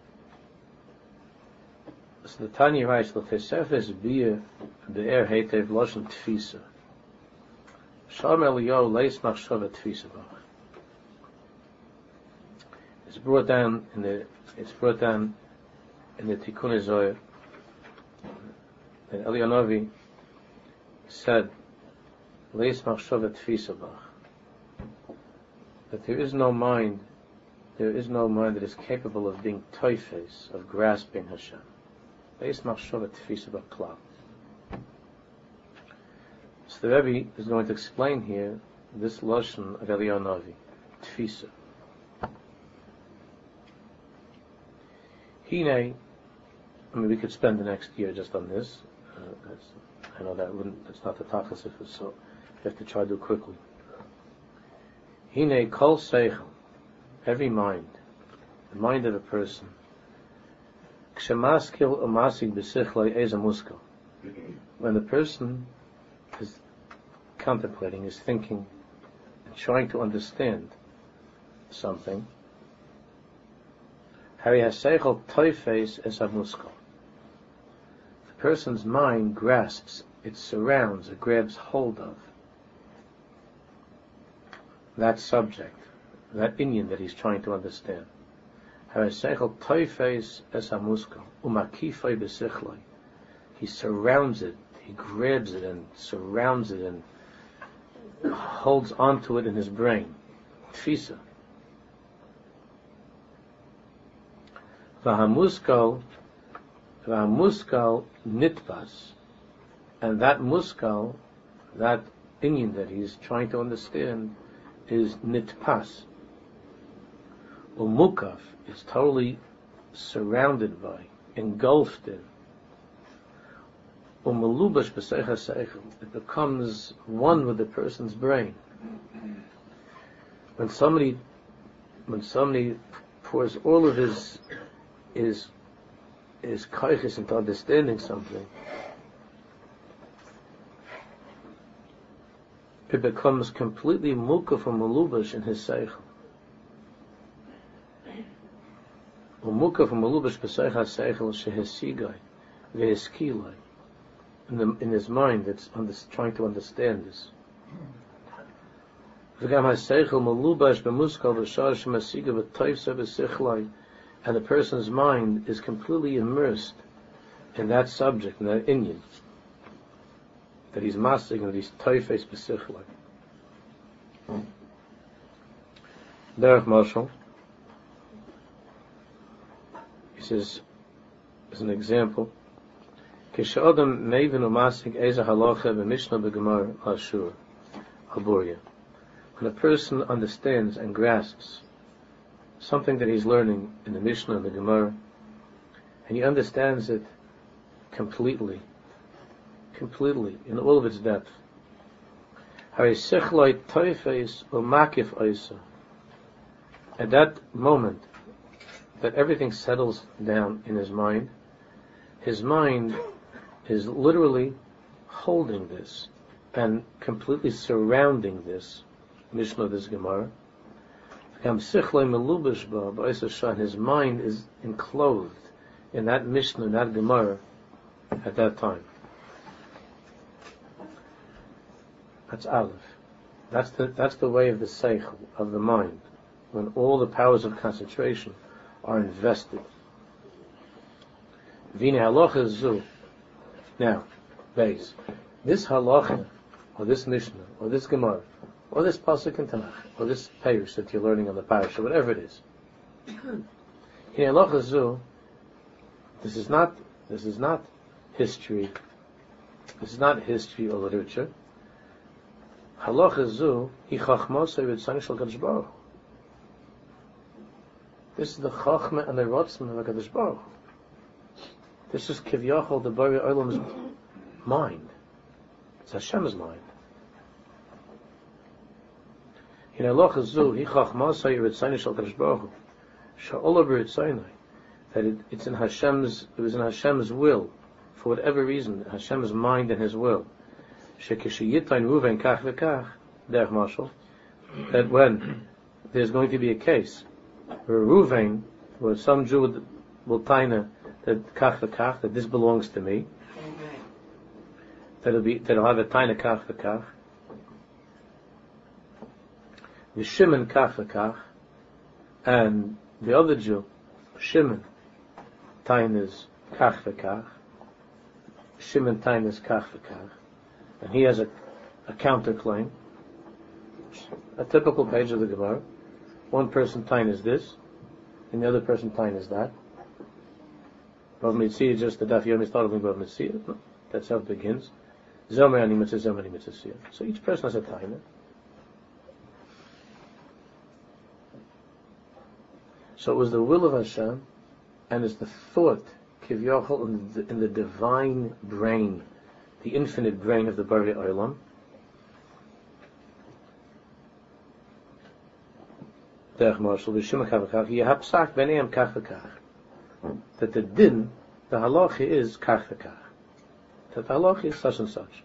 So the Tanya writes, "L'tesefes biyah be'er heitev loshen tfisa. Shalom Eliyahu leis machshava tfisa bach." It's brought down in the it's brought down in the Tikkun Zohar. And Eliyahu Novi said, "Leis machshava tfisa bach." That there is no mind, there is no mind that is capable of being toifes, of grasping Hashem. So the Rebbe is going to explain here this lashon of Eliyahu Novi, tfisa. Hine, I mean, we could spend the next year just on this. Uh, that's, I know that wouldn't. That's not the tachlis of it, so you have to try to do it quickly. Hine kol seichel every mind, the mind of a person, Kshemaskil umasig b'sichloi eza muskal. When the person is contemplating, is thinking, and trying to understand something, Hari haseichel toifes es hamuskal. The person's mind grasps, it surrounds, it grabs hold of that subject, that inyan that he's trying to understand. Hari haseichel toifes es hamuskal umakifoi b'sichloi. He surrounds it, he grabs it and surrounds it and holds onto it in his brain. Tfisa. Vahamuskal, vahamuskal nitpas, and that muskal, that inyan that he's trying to understand, is nitpas. Umukaf is totally surrounded by, engulfed in. Umalubash b'seichel seichel, it becomes one with the person's brain. When somebody, when somebody pours all of his his his kaiches into understanding something, it becomes completely mukaf and malubash in his seichel. Umukaf and malubash b'seichel seichel shehesigai v'eskilai. In, the, in his mind, that's under, trying to understand this. And the person's mind is completely immersed in that subject, in that inyan, that he's mastering, that he's toifes b'sichlai. Derech Marshall, he says, as an example, when a person understands and grasps something that he's learning in the Mishnah and the Gemara, and he understands it completely, completely, in all of its depth, at that moment that everything settles down in his mind, his mind is literally holding this and completely surrounding this Mishnah, this Gemara. His mind is enclosed in that Mishnah, in that Gemara at that time. That's Aleph. That's the that's the way of the Seichel, of the mind, when all the powers of concentration are invested. Vine halacha zu. Now, base. This halacha, or this Mishnah, or this Gemara, or this pasuk in Tanakh, or this parish that you're learning on the parish, or whatever it is. In halacha zu, this is not this is not history. This is not history or literature. Halacha zu hi chachmosay v'tzani shel Kadosh Baruch Hu. This is the chachma and the rotzman of Kadosh Baruch Hu. This is Kivyachol, the Bari Olam's mind. It's Hashem's mind. In halacha zu hi chachmosay v'tzani shel Kadosh Baruch Hu. Sha'olah b'ritzaynai. That it, it's in Hashem's, it was in Hashem's will, for whatever reason, Hashem's mind and His will. Shekishiyitain Ruven kach v'kach, derech mashal, that when there's going to be a case where Ruven, where some Jew will, will taina that kach v'kach, that this belongs to me, that'll be, that'll have a taina kach v'kach, the Shimon kach v'kach, and the other Jew, Shimon, tainas kach v'kach, Shimon tainas kach v'kach, and he has a, a counterclaim, a typical page of the Gemara. One person tainas this, and the other person tainas that. Bav Mitzvah, just the daf yomi started with Bav Mitzvah. That's how it begins. Zomer ani mitzvah, zomer ani mitzvah. So each person has a taina. So it was the will of Hashem, and it's the thought, kivyachol, in the, in the divine brain, the infinite brain of the Bari Olam, derech marshal v'shimach havakach yehapsak b'neim kach v'kach. That the din, the halacha is kach v'kach. That the halacha is such and such.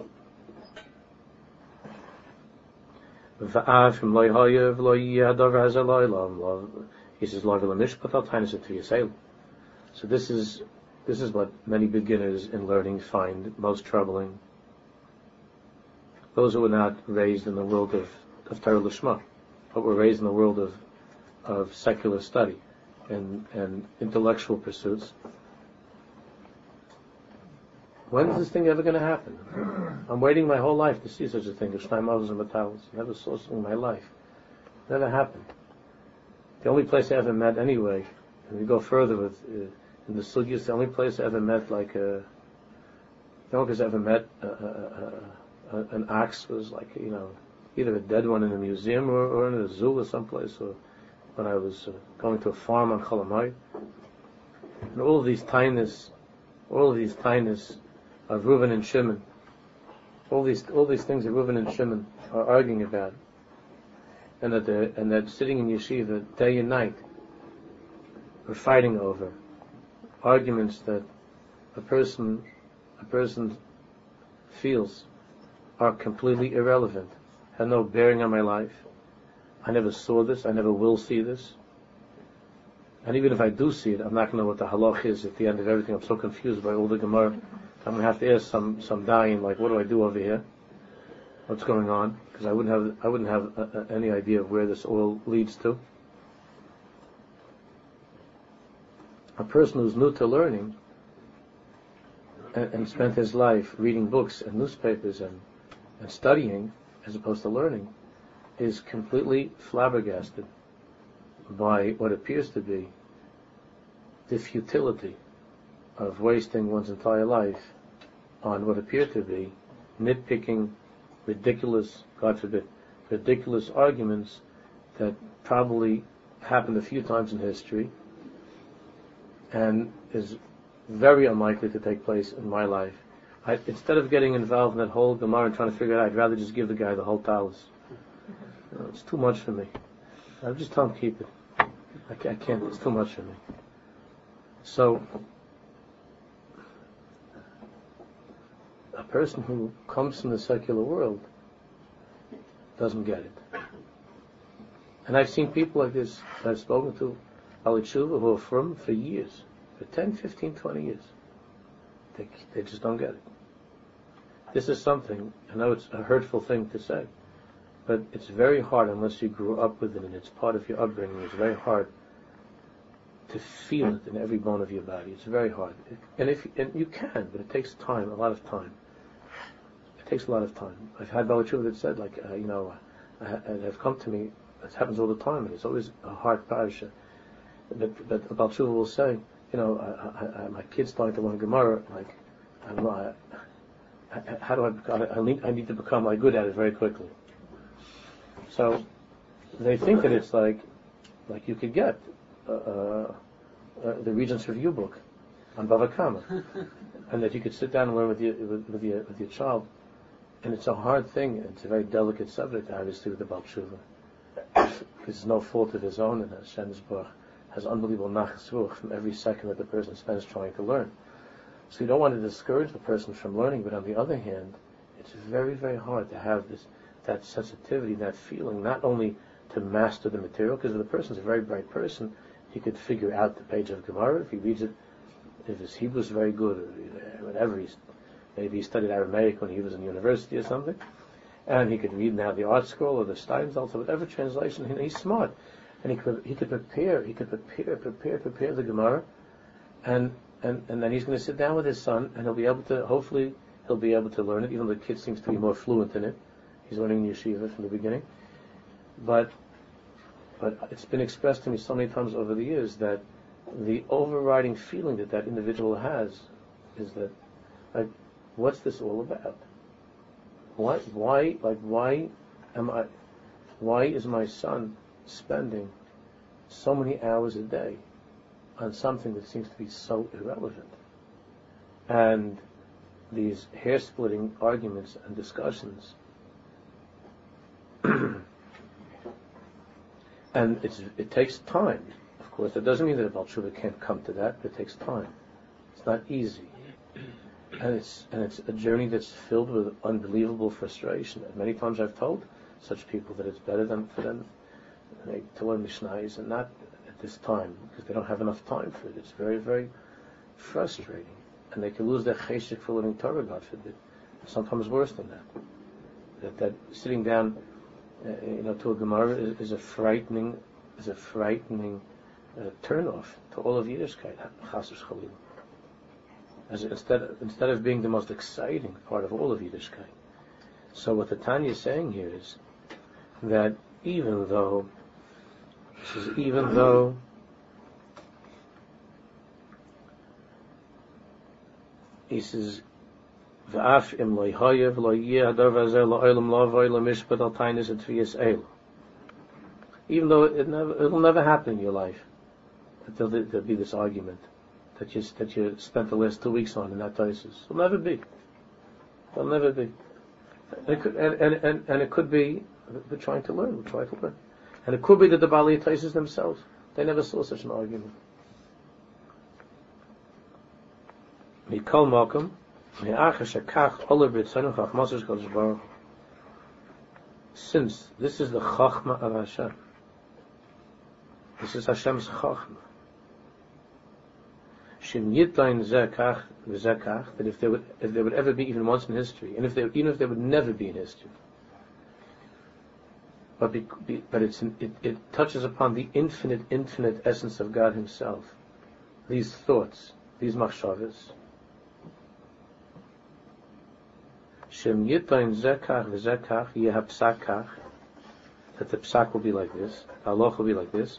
V'av from loy hayev loy yadav has a loy lam. He says loy v'lamishpat al tainis et v'yasel. So this is this is what many beginners in learning find most troubling. Those who were not raised in the world of, of Torah Lishma, but were raised in the world of of secular study and, and intellectual pursuits. When is this thing ever going to happen? I'm waiting my whole life to see such a thing. Never saw something in my life. Never happened. The only place I ever met anyway, and we go further with uh, in the sugyas, the only place I ever met like a, the only place I ever met uh, uh, uh, an ox was like, you know, either a dead one in a museum or, or in a zoo or someplace, or when I was uh, going to a farm on Cholamay. And all of these tinus, all of these tinus of Reuven and Shimon, all these all these things that Reuven and Shimon are arguing about, and that they're, and that sitting in yeshiva day and night, are fighting over arguments that a person a person feels are completely irrelevant, have no bearing on my life. I never saw this, I never will see this. And even if I do see it, I'm not going to know what the halach is at the end of everything. I'm so confused by all the Gemara. I'm going to have to ask some some dying, like, what do I do over here? What's going on? Because I wouldn't have I wouldn't have uh, uh, any idea of where this all leads to. A person who's new to learning and, and spent his life reading books and newspapers and, and studying as opposed to learning is completely flabbergasted by what appears to be the futility of wasting one's entire life on what appear to be nitpicking, ridiculous, God forbid, ridiculous arguments that probably happened a few times in history and is very unlikely to take place in my life. I, instead of getting involved in that whole Gemara and trying to figure it out, I'd rather just give the guy the whole talus. You know, it's too much for me. I'll just tell him keep it. I can't, I can't, it's too much for me. So, a person who comes from the secular world doesn't get it. And I've seen people like this that I've spoken to, Ali Tshuva, who are from for years, for ten, fifteen, twenty years. They, they just don't get it. This is something, I know it's a hurtful thing to say, but it's very hard unless you grew up with it and it's part of your upbringing. It's very hard to feel it in every bone of your body. It's very hard. And if and you can, but it takes time, a lot of time. It takes a lot of time. I've had Baal Tshuva that said, like, uh, you know, uh, and have come to me, it happens all the time, and it's always a hard parasha. But, but Baal Tshuva will say, you know, I, I, I, my kid's starting to learn Gemara, like, I don't know, I, I, how do I become, I need, I need to become like good at it very quickly. So, they think that it's like, like you could get uh, uh, the Regents Review book on Bava Kama, and that you could sit down and learn with your, with, with your, with your child. And it's a hard thing, it's a very delicate subject, obviously, with the Baal Tshuva. Because it's no fault of his own, and Hashem's Baruch has unbelievable nachas ruach from every second that the person spends trying to learn. So you don't want to discourage the person from learning, but on the other hand, it's very, very hard to have this, that sensitivity, that feeling, not only to master the material, because if the person's a very bright person, he could figure out the page of Gemara if he reads it, if his Hebrew is very good, or whatever, he's, maybe he studied Aramaic when he was in university or something, and he could read now the Art Scroll or the Steinsaltz or whatever translation, he, he's smart. And he could he could prepare, he could prepare, prepare, prepare the Gemara, and, and, and then he's going to sit down with his son, and he'll be able to, hopefully, he'll be able to learn it, even though the kid seems to be more fluent in it. He's learning in yeshiva from the beginning. But, but it's been expressed to me so many times over the years that the overriding feeling that that individual has is that, like, what's this all about? Why, why, like, why am I, why is my son spending so many hours a day on something that seems to be so irrelevant? And these hair-splitting arguments and discussions And it's, it takes time. Of course, that doesn't mean that a Baal Tshuva can't come to that, but it takes time. It's not easy. And it's, and it's a journey that's filled with unbelievable frustration. And many times I've told such people that it's better than for them to learn Mishnayos and not at this time, because they don't have enough time for it. It's very, very frustrating. And they can lose their cheshik for learning Torah, God forbid. Sometimes worse than that. That, that sitting down, uh, you know, to a Gemara is, is a frightening, is a frightening uh, turnoff to all of Yiddishkeit. Chas v'shalom. As instead, instead of being the most exciting part of all of Yiddishkeit. So what the Tanya is saying here is that even though, this is even though he says, V'af im lo yhayev lo yeh hadar v'azer lo olam lo voy lo mishpat al tainis et tviyas eil. Even though it never, it'll never happen in your life, there'll, there'll be this argument that you that you spent the last two weeks on in that Taisus. It'll never be. It'll never be. And it could, and, and, and, and it could be we're trying to learn. We're trying to learn, and it could be that the Baalei Taisus themselves, they never saw such an argument. Mikol Malcolm. Since this is the Chachma of Hashem, this is Hashem's Chachma. Shem Yitlain Zekach V'Zekach, that if there would, if there would ever be even once in history, and if there, even if there would never be in history, but be, be, but it's it, it touches upon the infinite, infinite essence of God Himself. These thoughts, these machshavas. Shem Yitlain Zekach V'Zekach Yehapsakach, that the psak will be like this, the halach will be like this.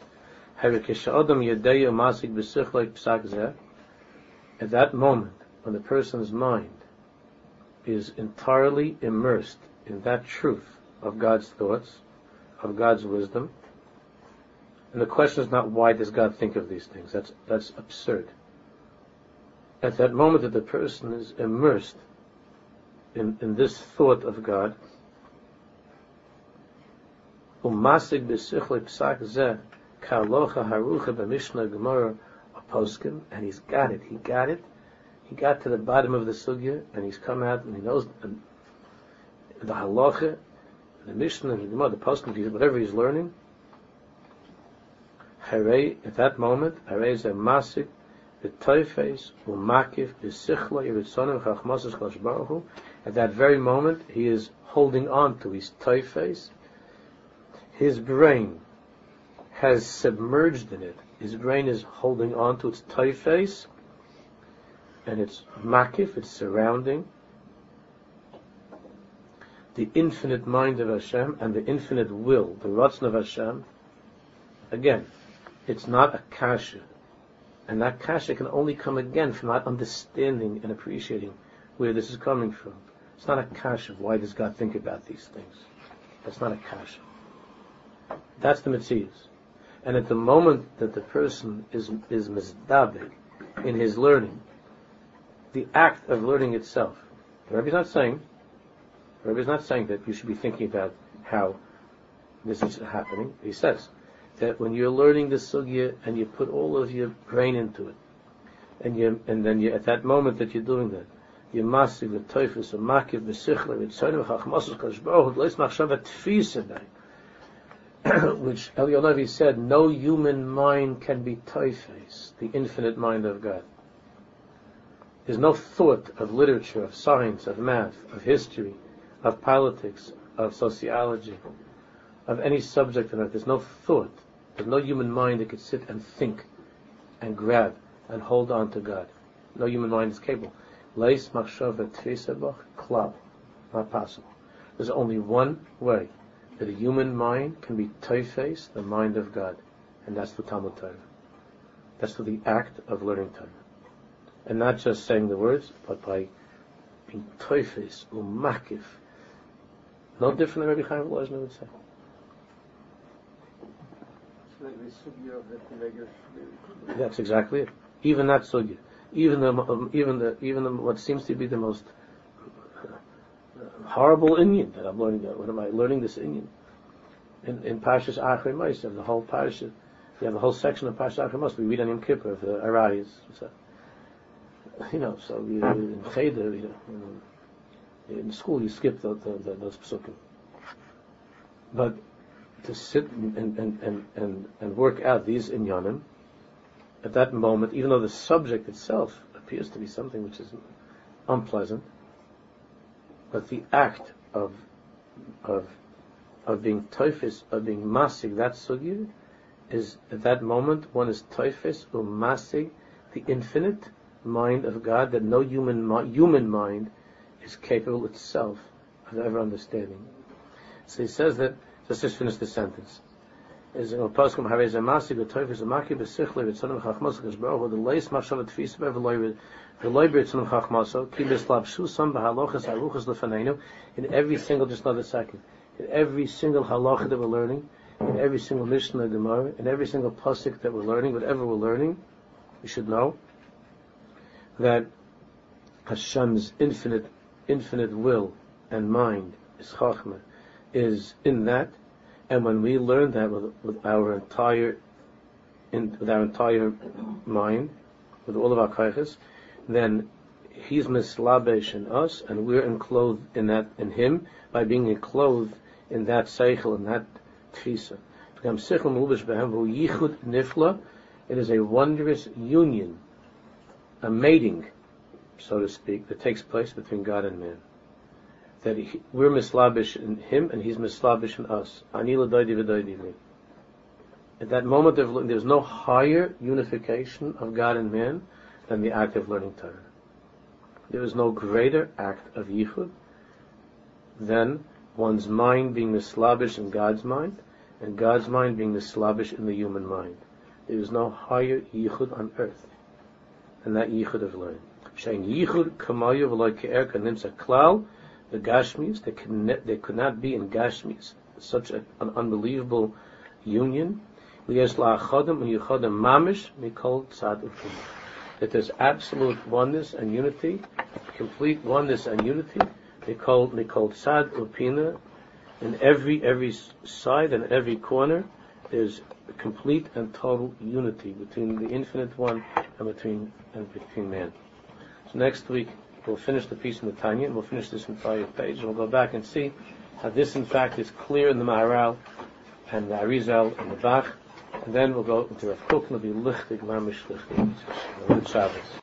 At that moment, when the person's mind is entirely immersed in that truth of God's thoughts, of God's wisdom, and the question is not why does God think of these things? That's that's absurd. At that moment that the person is immersed in, in this thought of God, umasig b'sichlei psak zeh ka'alocha harucha b'mishnah gemara poskim, and he's got it. He got it. He got to the bottom of the sugya, and he's come out, and he knows the, the halacha, the mishnah, the gemara, the poskim, whatever he's learning. Hare, at that moment, hare is a masik, the toifes, umakif, the sichla, yiritzonim, chachmasus, kosh baruch hu. At that very moment, he is holding on to his toifes. His brain has submerged in it. His brain is holding on to its toifes, and it's makif, it's surrounding the infinite mind of Hashem and the infinite will, the ratzon of Hashem. Again, it's not a kasha, and that kasha can only come again from not understanding and appreciating where this is coming from. It's not a kasha of why does God think about these things. That's not a kasha. That's the Metzius. And at the moment that the person is is mizdabek in his learning, the act of learning itself, the Rebbe is not saying, the Rebbe is not saying that you should be thinking about how this is happening. He says that when you're learning the sugya and you put all of your brain into it, and you and then you at that moment that you're doing that, you masiv the toifus, a makiv, the sichler, it's sonim chachmasus kashbaruch, leis machshava tfisadai. Which Elyonavi said, no human mind can be toifes, the infinite mind of God. There's no thought of literature, of science, of math, of history, of politics, of sociology, of any subject on earth. There's no thought. There's no human mind that could sit and think and grab and hold on to God. No human mind is capable. Leis machshava tfisabach klal. Not possible. There's only one way that a human mind can be toifes, the mind of God, and that's the Talmud Torah. That's through the act of learning Torah, and not just saying the words, but by being toifes umakif. No different than Rabbi Chaim Volozhin would say. That's exactly it. Even that sugya, even the, um, even the, even the, what seems to be the most horrible Indian that I'm learning. What am I learning this Indian? in, in Parshas Achrei Moshe, the whole Parsha, you have the whole section of Parshas Achrei Moshe, we read on Yom Kippur, of the Arayis. So, you know, so you, in Cheder, you know, in school you skip the, the, the, those psukim. But to sit and, and, and, and, and work out these inyanim, at that moment, even though the subject itself appears to be something which is unpleasant, but the act of of of being toifis, of being masig, that sugya, is at that moment one is toifis or masig, the infinite mind of God that no human mi- human mind is capable itself of ever understanding. So he says that. Let's just finish the sentence. Is in Pasuk Harei Masig the toifis amaki besichle v'tzonim chachmas kashbar with the leis machshav tfisa v'loy v'loy b'tzonim chachmaso ki bislabshu sam b'halochas haruchas lefaneinu. In every single, just another second, in every single halacha that we're learning, in every single mishnah gemara, in every single pasuk that we're learning, whatever we're learning, we should know that Hashem's infinite, infinite will and mind is chachma, is in that. And when we learn that with, with our entire, in, with our entire mind, with all of our kaiches, then He's mislabesh in us, and we're enclosed in that, in Him, by being enclosed in that seichel, in that tfisa. It is a wondrous union, a mating, so to speak, that takes place between God and man. That he, we're mislabish in Him and He's mislabish in us. Ani l'doidi v'doidi li. At that moment of learning, there's no higher unification of God and man than the act of learning Torah. There is no greater act of yichud than one's mind being mislabish in God's mind and God's mind being mislabish in the human mind. There is no higher yichud on earth than that yichud of learning. Shein yichud kamayu v'loy ke'er kanimsa klal. The Gashmis, they, can ne- they could not be in Gashmis, such a, an unbelievable union. That there's absolute oneness and unity, complete oneness and unity. They called they called Sad Upina. In every every side and every corner, there's complete and total unity between the Infinite One and between and between man. So next week we'll finish the piece in the Tanya, and we'll finish this entire page, and we'll go back and see how this, in fact, is clear in the Maharal and the Arizal and the Bach, and then we'll go into Rav Kook, and it'll be lichtig, mamish lichtig. Good Shabbos.